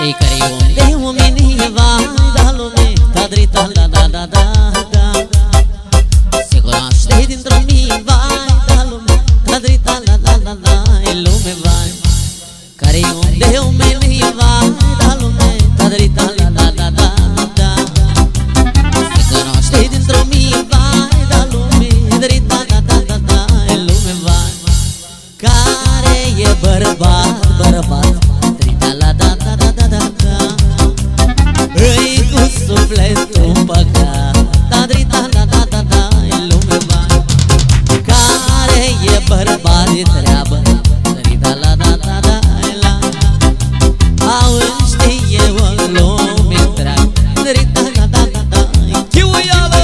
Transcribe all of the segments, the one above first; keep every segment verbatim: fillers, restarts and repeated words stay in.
Ei care unde omenii vai da lume, da drita da da da da da. Se cunoaște dintr-o mie vai da lume, da drita da da da da. E lume vai care unde omenii vai da lume, da drita da da da da da. Se cunoaște dintr-o mie vai da lume, drita da da da da. E lume vai care e bărbat, bărbat, drita la da da da da da da. Îi cu sufletul împăcat, da drita da da da da. E lume vai care e bărbat de treabă, drita la da da da la. Au știe o lume întreagă, drita la da da da. Chiuială!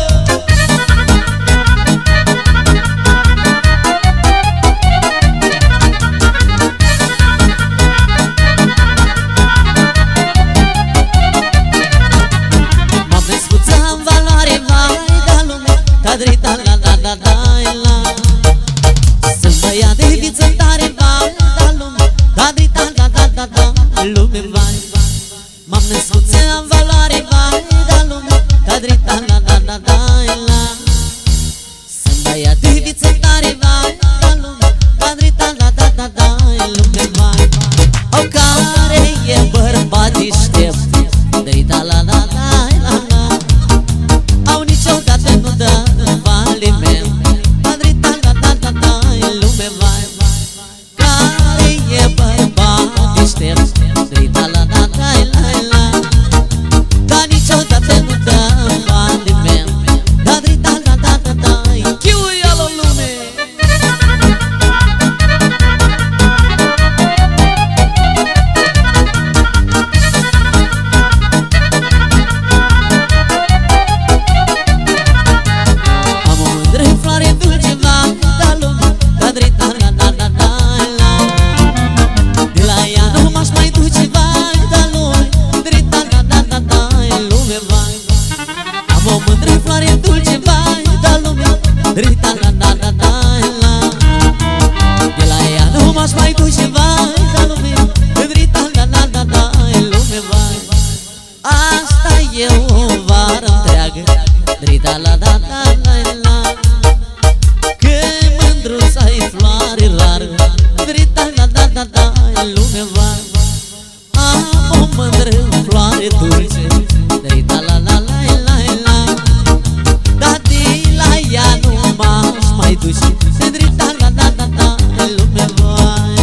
Drita la da da da la. Sunt băiat de viță tare vai da lume, da drita da da da da. Lume vai m-am născut să am valoare vai da lume, da drita la da da da la. Sunt băiat de viță tare vai da lume, da drita da da da da. Lume vai au care e bărbat deștept, drita la da da la la. Au niciodată nu dă faliment, da drita da da da da. Lume vai care e bărbat deștept, drita la da da la la. Dar niciodată nu dă faliment, da drita da da da da. Chiuia-l-o lume! Drita la da da da la. De la ea nu m-aș mai duce vai da lume, drita la da da da. Lume vai asta e o vară întreagă, drita la da da la la. Că mândruț ai floare rară, drita la da da da. Lume vai am o mândră floare dulce, drita la la la la la. Dar de la ea nu m-aș mai duce, drita la da da da. Lume vai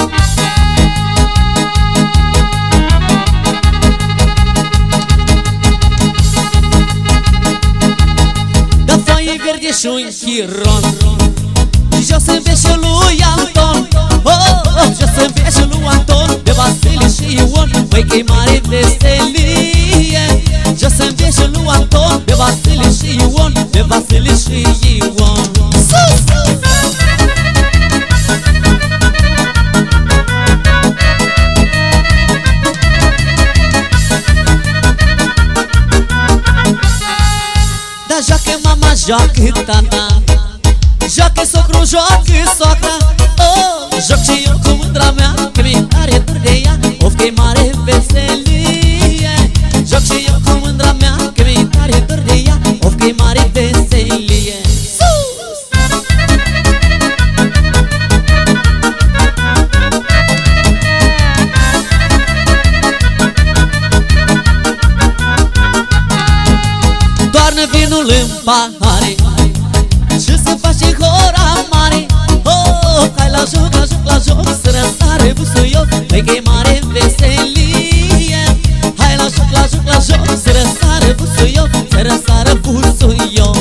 da foaie verde și un chiron, jos în beșul lui Anton. Oh, oh, jos în beșul lui Anton, de Vasile și Ion, măi că-i mare veselie. Jos în beșul lui Anton, de Vasile și Ion, de Vasile și Ion. Sus! Da joacă mama, joacă tata, joacă socru, joacă soacra. Oh, joc și eu cu mândra mea, că mi-e tare dor de ea, of că-i mare veselie. Joc și eu cu mândra mea, că mi-e tare dor de ea, of că-i mare veselie. Toarnă vinul în pahare și să faci hora mare. Oh, hai la joc, la joc, la joc, să răsare busuioc, măi că-i mare veselie. Hai la joc, la joc, la joc, să răsare busuioc, să răsare busuioc.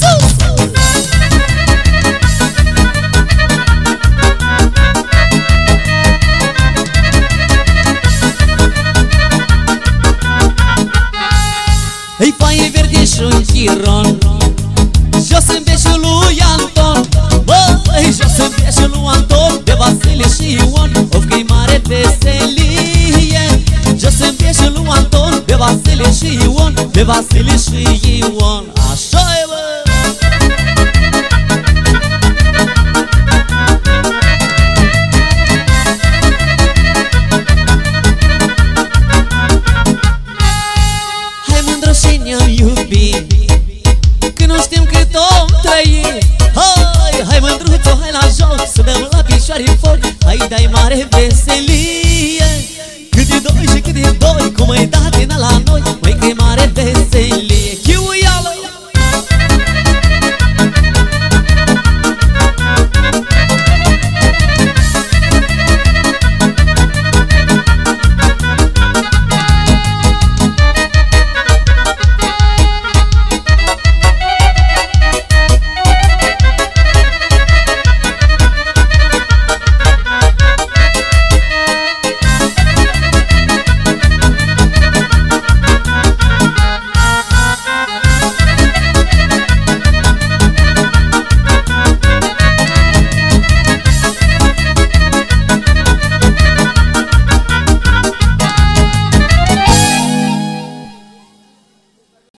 Îi foaie verde și un chiron, jos în beșul lui Anton. Băi, jos în beșul lui Anton, de Vasile și Ion, of că-i mare veselie. Jos în beșul lui Anton, de Vasile și Ion, de Vasile și Ion. Așa-i bă! dai mare veselie. Cât e doi și cât e doi, cum ai dat din ala